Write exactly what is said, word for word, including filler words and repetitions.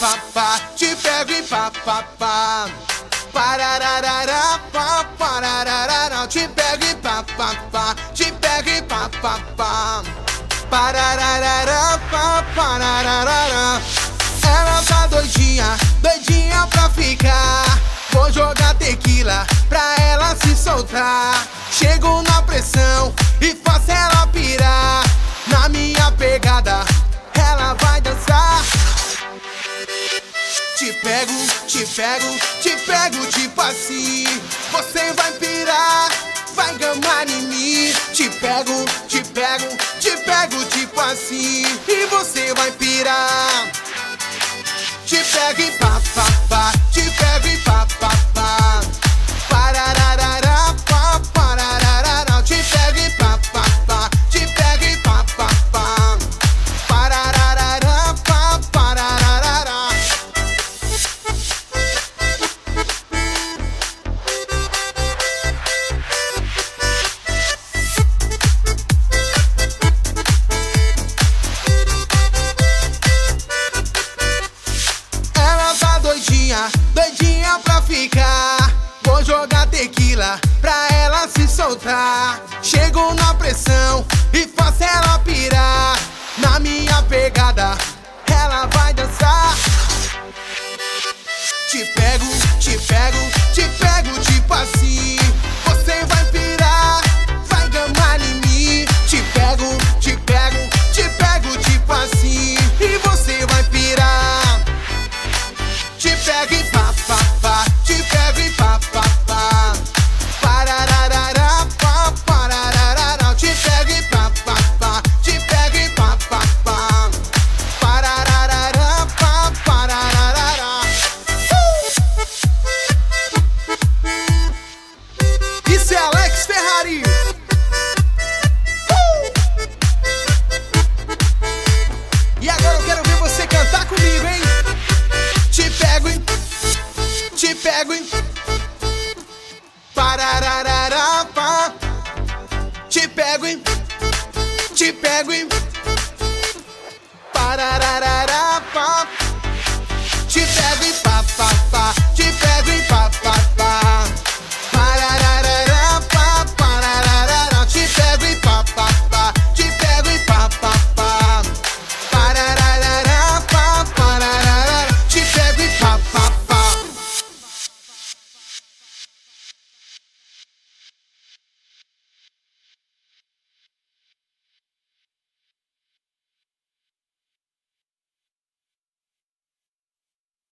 pá, pá, te pego e pá, pá, pá. Parararará, pá, parararará, te pego e pá, pá, pá, te pego e pá, pá, pá. Parararará, pá, parararará. Ela tá doidinha, doidinha pra ficar. Vou jogar tequila pra ela se soltar. Chego na pressão e faço ela pirar. Na minha pegada, ela vai dançar. Te pego, te pego, te pego tipo assim. Você vai pirar, vai gamar em mim. Te pego, te pego, te pego tipo assim. E você vai pirar. Te pego e pá, pá, pá, te pego e pá, pá, pá. Parararará, pá, parararará, te pego e pá, pá, pá, te pego e pá, pá, pá. Parararará, pá, parararará. Ela tá doidinha, doidinha pra ficar. Vou jogar tequila pra ela se soltar. Chego na pressão e faço ela pirar. Na minha pegada, ela vai dançar. Te pego, te pego, te pego tipo assim. Você vai pirar, vai gamar em mim. Te pego, te pego, te pego tipo assim. E você vai pirar. Te pego e pá, pá, pá, te pego e pá, pá, pá. Parararará, pá, parararará, te pego e pá, pá, pá, te pego e pá, pá, pá. Parararará, pá, parararará. Uh! Isso é Alex Ferrari. Uh! E agora eu quero ver você cantar comigo, hein? Te pego e, te pego e, parararará, pá. Te pego e, te pego e.